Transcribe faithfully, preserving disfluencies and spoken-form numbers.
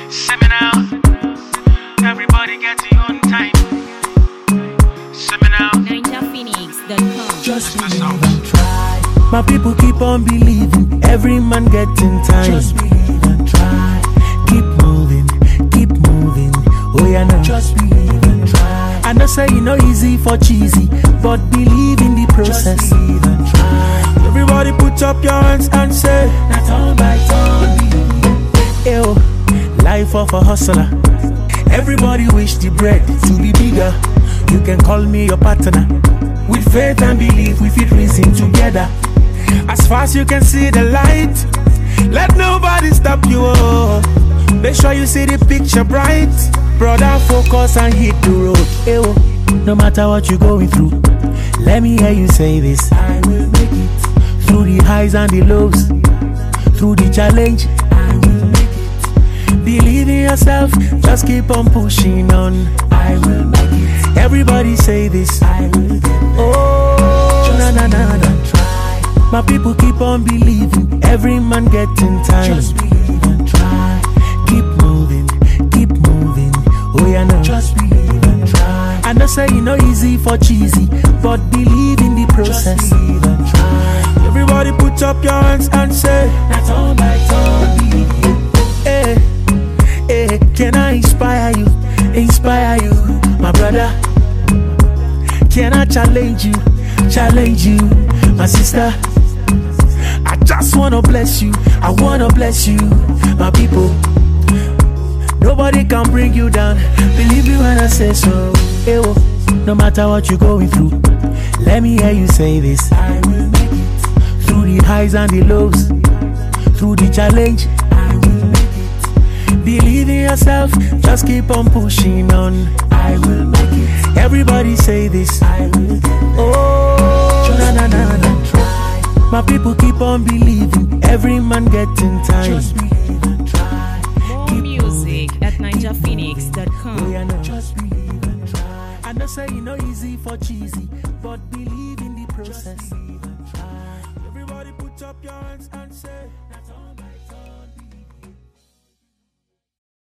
See me now. Everybody get your own time. See me now. ninja phoenix dot com. Just believe and try. My people keep on believing. Every man getting time. Just believe and try. Keep moving, keep moving. Oh yeah, now. Just believe and try. I know say you know easy for cheesy, but believe in the process. Just believe and try. Everybody put up your hands and say, not turn by turn. Ew, life of a hustler. Everybody wish the bread to be bigger. You can call me your partner. With faith and belief, we fit reason together. As far as you can see the light, let nobody stop you. Oh. Make sure you see the picture bright. Brother, focus and hit the road. Ew, no matter what you're going through, let me hear you say this. I will make it. Through the highs and the lows, through the challenge, I will make it. Believe in yourself, just keep on pushing on. I will make it. Everybody say this. I will get there. Oh, na na na na. Try. My people keep on believing. Every man getting time. Just believe and try. Keep moving, keep moving. Oh yeah, now. Just believe and try. I know say you know easy for cheesy, but believe in the process. Just believe and try. Everybody put up your hands and say, not all by turn. Hey, hey, can I inspire you? Inspire you, my brother. Can I challenge you? Challenge you, my sister. I just wanna bless you. I wanna bless you, my people. Nobody can bring you down. Believe me when I say so. Ew, no matter what you're going through, let me hear you say this. I will make it. Through the highs and the lows, through the challenge, I will make it. Believe in yourself, just keep on pushing on. I will make it. Everybody say this. I will get there. Oh, na na na na. Try. My people keep on believing. Every man getting time. Just believe and try. More music at ninja phoenix dot com. Oh, yeah, no. Just believe and try. I know say you know easy for cheesy, but believe in the process. Everybody put up your hands and